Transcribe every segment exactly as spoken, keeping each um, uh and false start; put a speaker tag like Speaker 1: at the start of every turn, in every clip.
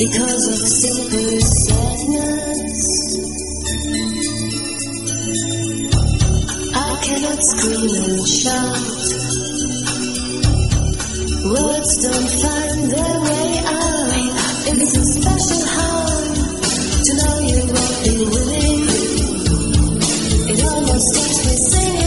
Speaker 1: because of simple sadness. I cannot scream and shout. Words don't find their way out. It's a special harm to know you won't be winning. It almost takes me singing.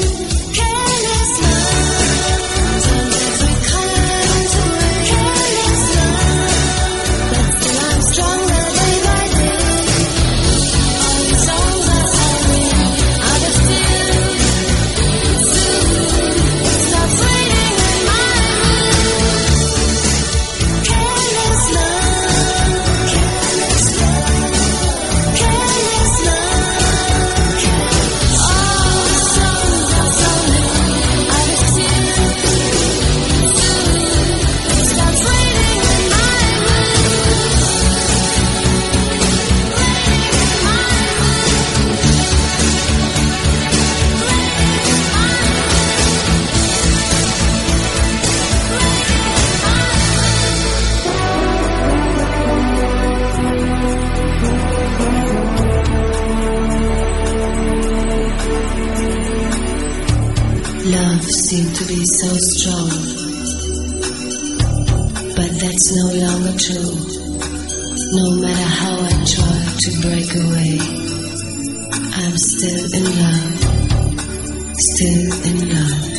Speaker 1: Love seemed to be so strong, but that's no longer true. No matter how I try to break away, I'm still in love, still in love.